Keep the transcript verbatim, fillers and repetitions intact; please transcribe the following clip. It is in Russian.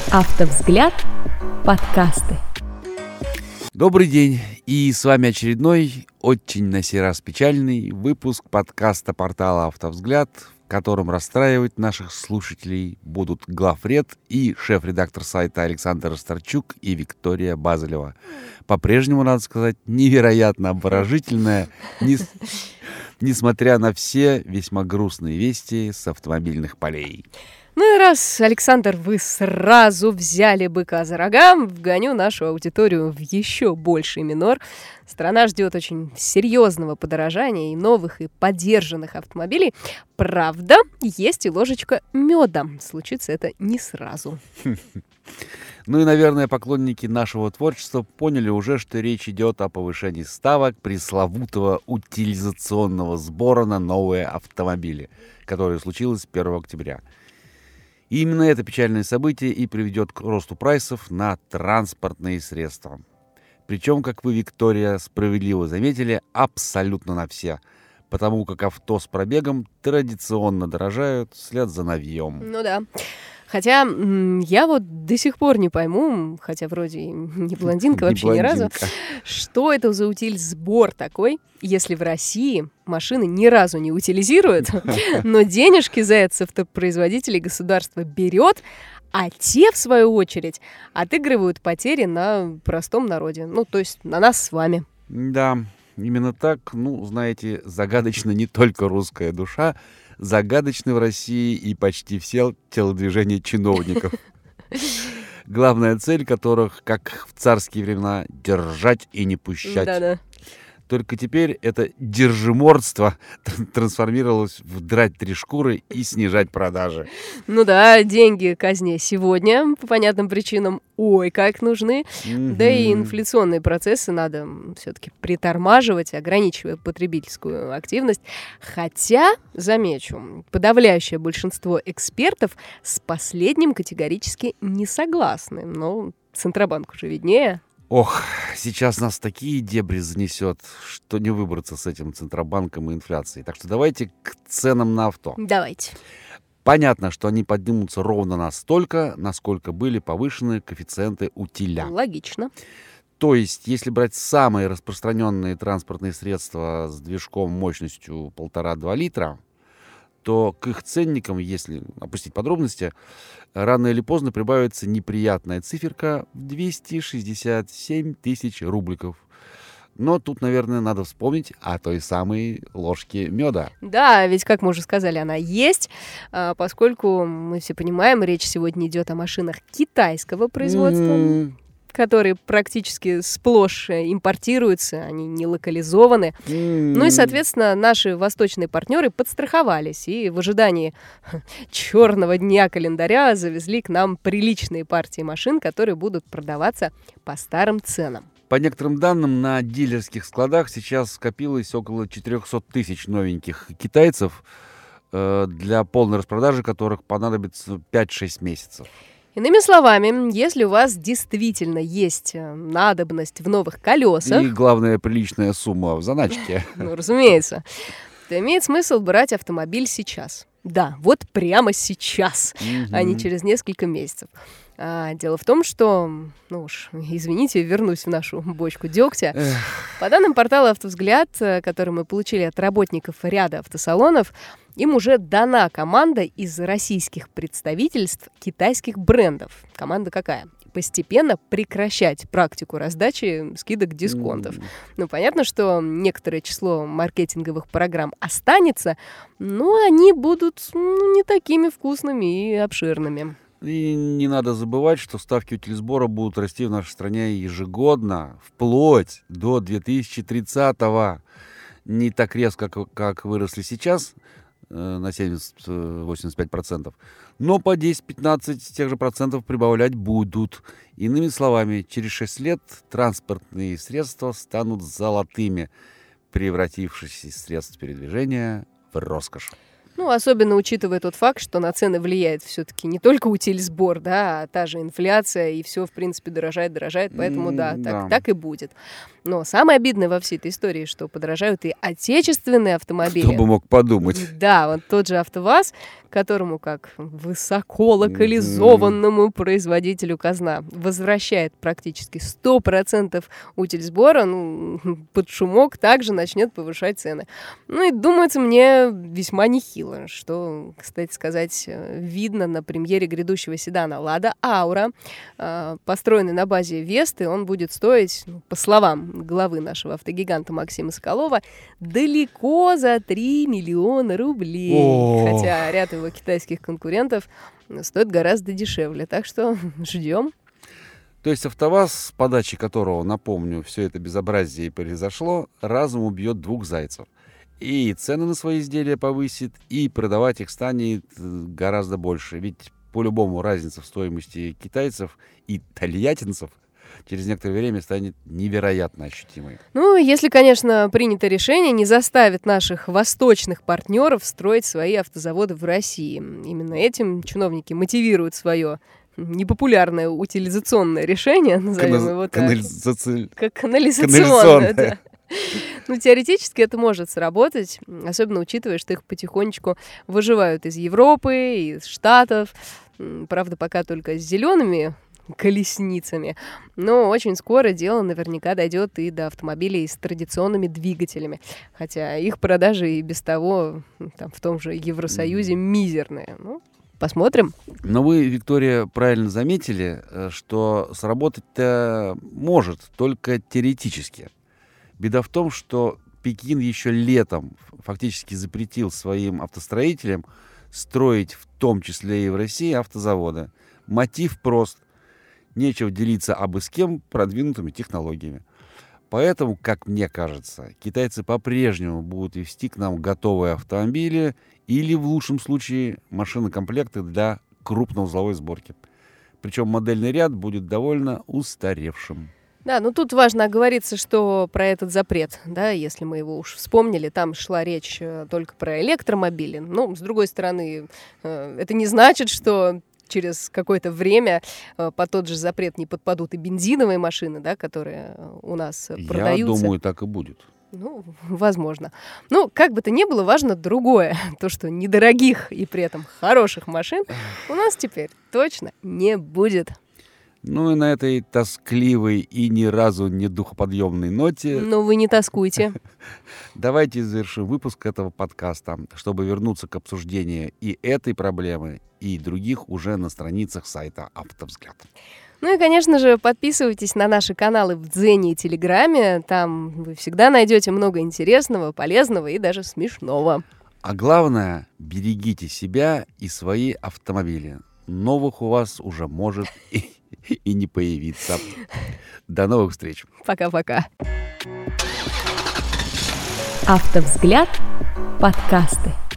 Автовзгляд. Подкасты. Добрый день, и с вами очередной, очень на сей раз печальный выпуск подкаста портала «Автовзгляд», в котором расстраивать наших слушателей будут главред и шеф-редактор сайта Александр Старчук и Виктория Базылева. По-прежнему, надо сказать, невероятно обворожительная, нес... несмотря на все весьма грустные вести с автомобильных полей. Ну и раз, Александр, вы сразу взяли быка за рога, вгоню нашу аудиторию в еще больший минор. Страна ждет очень серьезного подорожания и новых, и подержанных автомобилей. Правда, есть и ложечка меда. Случится это не сразу. Ну и, наверное, поклонники нашего творчества поняли уже, что речь идет о повышении ставок пресловутого утилизационного сбора на новые автомобили, которое случилось первого октября. И именно это печальное событие и приведет к росту прайсов на транспортные средства. Причем, как вы, Виктория, справедливо заметили, абсолютно на все. Потому как авто с пробегом традиционно дорожают вслед за новьем. Ну да. Хотя я вот до сих пор не пойму, хотя вроде не блондинка вообще ни разу, что это за утиль-сбор такой, если в России машины ни разу не утилизируют, но денежки за это с автопроизводителей государство берет, а те, в свою очередь, отыгрывают потери на простом народе, ну, то есть на нас с вами. Да, именно так, ну, знаете, загадочна не только русская душа, загадочны в России и почти все телодвижения чиновников, главная цель которых, как в царские времена, держать и не пущать. Да-да. Только теперь это держимордство трансформировалось в драть три шкуры и снижать продажи. Ну да, деньги казне сегодня по понятным причинам ой как нужны. Mm-hmm. Да и инфляционные процессы надо все-таки притормаживать, ограничивая потребительскую активность. Хотя, замечу, подавляющее большинство экспертов с последним категорически не согласны. Но Центробанку же виднее. Ох, сейчас нас такие дебри занесет, что не выбраться с этим Центробанком и инфляцией. Так что давайте к ценам на авто. Давайте. Понятно, что они поднимутся ровно настолько, насколько были повышены коэффициенты утиля. Логично. То есть, если брать самые распространенные транспортные средства с движком мощностью полтора-два литра, то к их ценникам, если опустить подробности, рано или поздно прибавится неприятная циферка в двести шестьдесят семь тысяч рубликов. Но тут, наверное, надо вспомнить о той самой ложке меда. Да, ведь, как мы уже сказали, она есть, поскольку, мы все понимаем, речь сегодня идет о машинах китайского производства, mm. которые практически сплошь импортируются, они не локализованы. Mm. Ну и, соответственно, наши восточные партнеры подстраховались и в ожидании черного дня календаря завезли к нам приличные партии машин, которые будут продаваться по старым ценам. По некоторым данным, на дилерских складах сейчас скопилось около четыреста тысяч новеньких китайцев, э, для полной распродажи которых понадобится пять-шесть месяцев. Иными словами, если у вас действительно есть надобность в новых колесах... И, главное, приличная сумма в заначке. Ну, разумеется. То имеет смысл брать автомобиль сейчас. Да, вот прямо сейчас, а не через несколько месяцев. А, дело в том, что, ну уж, извините, вернусь в нашу бочку дегтя. Эх. По данным портала «Автовзгляд», который мы получили от работников ряда автосалонов, им уже дана команда из российских представительств китайских брендов. Команда какая? Постепенно прекращать практику раздачи скидок дисконтов. Mm. Ну, понятно, что некоторое число маркетинговых программ останется, но они будут, ну, не такими вкусными и обширными. И не надо забывать, что ставки утильсбора будут расти в нашей стране ежегодно, вплоть до две тысячи тридцатого. Не так резко, как, как выросли сейчас, э, на семьдесят-восемьдесят пять процентов, но по десять-пятнадцать тех же процентов прибавлять будут. Иными словами, через шесть лет транспортные средства станут золотыми, превратившись из средств передвижения в роскошь. Ну, особенно учитывая тот факт, что на цены влияет все-таки не только утильсбор, да, а та же инфляция, и все, в принципе, дорожает, дорожает, поэтому, да, mm, так, да. так и будет. Но самое обидное во всей этой истории, что подорожают и отечественные автомобили. Кто бы мог подумать. Да, вот тот же АвтоВАЗ, которому, как высоко локализованному производителю казна, возвращает практически сто процентов утильсбора, ну, под шумок также начнет повышать цены. Ну и думается мне весьма нехило, что, кстати сказать, видно на премьере грядущего седана «Лада Аура». Построенный на базе Весты, он будет стоить, ну, по словам главы нашего автогиганта Максима Соколова, далеко за три миллиона рублей. О. Хотя ряд его китайских конкурентов стоит гораздо дешевле. Так что ждем. То есть АвтоВАЗ, с подачи которого, напомню, все это безобразие и произошло, разом убьет двух зайцев. И цены на свои изделия повысит, и продавать их станет гораздо больше. Ведь по-любому разница в стоимости китайцев и тольяттинцев через некоторое время станет невероятно ощутимой. Ну, если, конечно, принято решение не заставить наших восточных партнеров строить свои автозаводы в России. Именно этим чиновники мотивируют свое непопулярное утилизационное решение, назовем Кана- его так. канализаци... Как канализационное, канализационное. да. Ну, теоретически это может сработать, особенно учитывая, что их потихонечку выживают из Европы, из Штатов. Правда, пока только с зелеными колесницами. Но очень скоро дело наверняка дойдет и до автомобилей с традиционными двигателями. Хотя их продажи и без того там, в том же Евросоюзе мизерные. Ну, посмотрим. Но вы, Виктория, правильно заметили, что сработать-то может, только теоретически. Беда в том, что Пекин еще летом фактически запретил своим автостроителям строить, в том числе и в России, автозаводы. Мотив прост. Нечего делиться абы с кем продвинутыми технологиями. Поэтому, как мне кажется, китайцы по-прежнему будут везти к нам готовые автомобили или, в лучшем случае, машинокомплекты для крупноузловой сборки. Причем модельный ряд будет довольно устаревшим. Да, ну тут важно оговориться, что про этот запрет, да, если мы его уж вспомнили, там шла речь э, только про электромобили. Ну, с другой стороны, э, это не значит, что через какое-то время э, под тот же запрет не подпадут и бензиновые машины, да, которые у нас продаются. Я думаю, так и будет. Ну, возможно. Ну, как бы то ни было, важно другое. То, что недорогих и при этом хороших машин у нас теперь точно не будет. Ну и на этой тоскливой и ни разу не духоподъемной ноте... Но вы не тоскуйте. Давайте завершим выпуск этого подкаста, чтобы вернуться к обсуждению и этой проблемы, и других уже на страницах сайта «Автовзгляд». Ну и, конечно же, подписывайтесь на наши каналы в Дзене и Телеграме. Там вы всегда найдете много интересного, полезного и даже смешного. А главное, берегите себя и свои автомобили. Новых у вас уже может и, и не появиться. До новых встреч. Пока-пока. Автовзгляд. Подкасты.